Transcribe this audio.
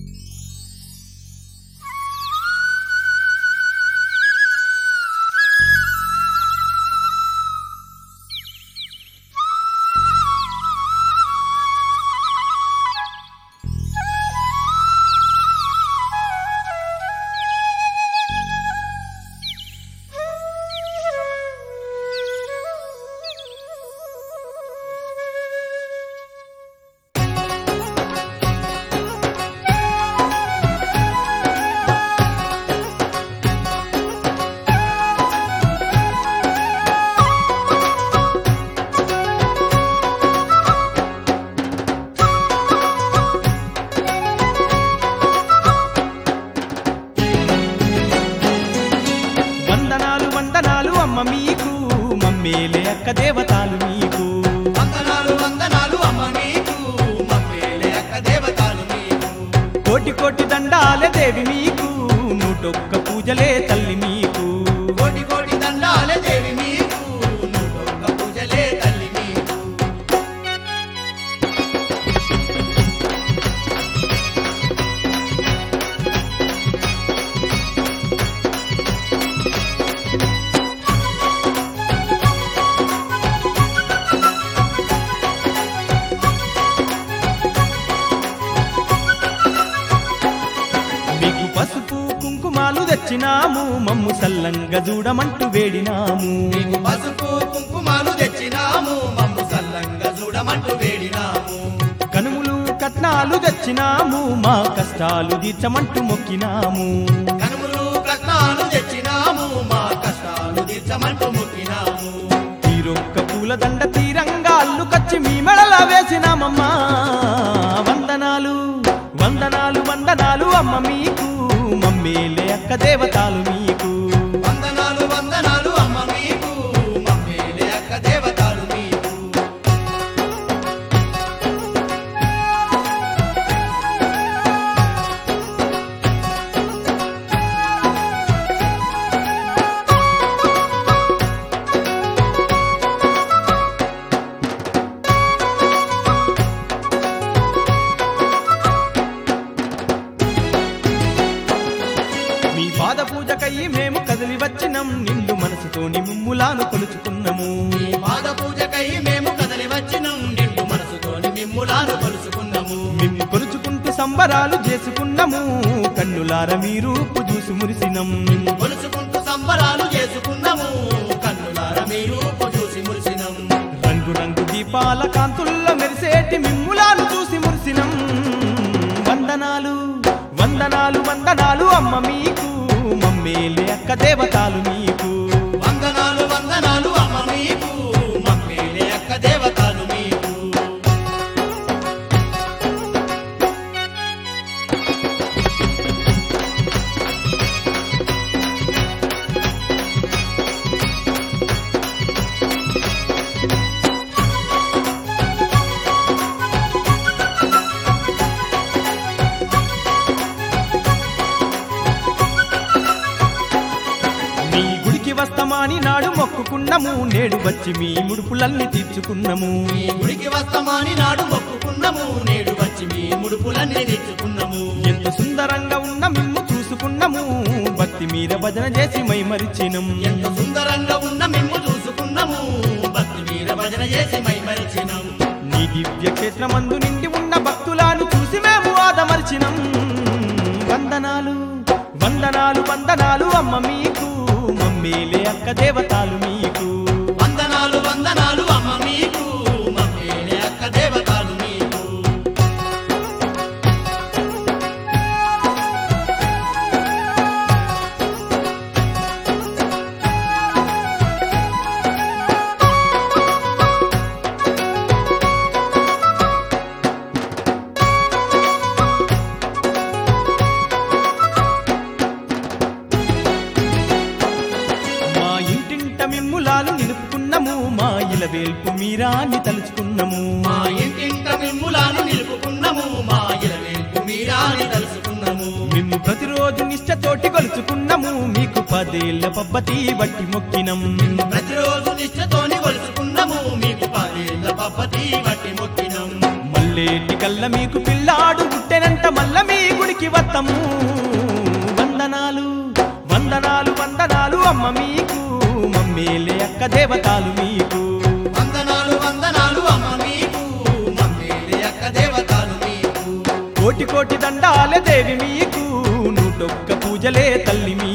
మీకు మమ్మేలే అక్క దేవతాలు మీకు వందనాలు వందనాలు అమ్మ మీకు మమ్మేలే అక్క దేవతాలు మీకు కోటి కోటి దండాలే దేవి మీకు నూటొక్క పూజలే తల్లి మీకు కోటి కోటి దండాలే దేవి మీకు నూటొక్క పూజలే తల్లి మీకు మీకు పసుపు కుంకుమాలు తెచ్చినాము మమ్ము సల్లంగా చూడమంటూ వేడినాము మీకు పసుపు కుంకుమాలు తెచ్చినాము మమ్ము సల్లంగా చూడమంటూ వేడినాము కనుములు కట్నాలు తెచ్చినాము మా కష్టాలు తీర్చమంటూ మొక్కినాము కనుములు కట్నాలు తెచ్చినాము మా కష్టాలు తీర్చమంటూ మొక్కినాము తీరొక్క పూలదండ తీరంగా అల్లుకొచ్చి మీ మెడల వేసినామమ్మా వందనాలు వందనాలు వందనాలు అమ్మ మీకు మమ్మేలే అక్క దేవతాలు మీకు వందనాలు వందనాలు అమ్మ మీకు మమ్మేలే అక్క దేవతాలు మీకు మీ పాద పూజకయ్యి మేము కదిలి వచ్చినం నిండు మనసుతోని ముమ్ములాను కొలుచుకున్నాము ఈ పాద పూజకై మేము కదలి వచ్చినం నిండు మనసుతోని మిమ్ములాను కొలుసుకున్నాము మిమ్ము కొలుచుకుంటూ సంబరాలు చేసుకున్నాము కన్నులార మీ రూపు చూసి మురిసినం కొలుసుకుంటూ సంబరాలు చేసుకున్నాము కన్నులార మీ రూపు చూసి మురిసినం రంగు రంగు దీపాల కాంతుల్లో మెరిసేటి మిమ్ములాను చూసి మురిసినం వందనాలు వందనాలు వందనాలు అమ్మ మీకు మమ్మేలే అక్క దేవతాలు మీకు వందనాలు వందనాలు అమ్మ మీకు మమ్మేలే అక్క దేవతాలు మీకు మీ గుడికి వస్తామని నాడు మొక్కుకున్నాము నేడు వచ్చి మీ ముడుపులన్నీ తీర్చుకున్నాము మీ గుడికి వస్తామని నాడు మొక్కుకున్నాము నేడు వచ్చి మీ ముడుపులన్నీ తెచ్చుకున్నాము ఎంత సుందరంగా ఉన్న మిమ్ము చూసుకున్నాము భక్తి మీద భజన చేసి మైమరిచినం ఎంత సుందరంగా ఉన్న మిమ్ము చూసుకున్నాము భక్తి మీద భజన చేసి మైమరిచినం నీ దివ్య క్షేత్రమందు నిండి ఉన్న భక్తులను చూసి మేము ఆదమర్చినం వందనాలు వందనాలు వందనాలు అమ్మ మీకు మమ్మేలే అక్క దేవతాలు మీకు వందనాలు వందనాలు అమ్మ మీకు మమ్మేలే అక్క దేవతాలు మీకు మా ఇంటింట మిమ్ములాలు నిలుపుకున్నాము మా ఇలవేల్పు మీరాన్ని తలుచుకున్నాము మా ఇంటింట మిమ్ములాను నిలుపుకున్నాము మా ఇలవేల్పు మీరాని తలుసుకున్నాము మిమ్ము ప్రతిరోజు నిష్టతోటి కొలుచుకున్నాము మీకు 10 ఏళ్ల పబ్బతి బట్టి మొక్కినం ప్రతిరోజు నిష్ఠతోని కొలుసుకున్నాము మీకు 10 ఏళ్ల పబ్బతి బట్టి మొక్కినం మల్లేటి కల్ల మీకు పిల్లాడు పుట్టెనంట మల్ల మీ గుడికి గుడికి వత్తము వందనాలు వందనాలు వందనాలు అమ్మ మీకు మమ్మేలే అక్క దేవతాలు మీకు వందనాలు వందనాలు అమ్మ మీకు మమ్మేలే అక్క దేవతలు మీకు కోటి కోటి దండాలే దేవి మీకు నూటొక్క పూజలే తల్లి మీకు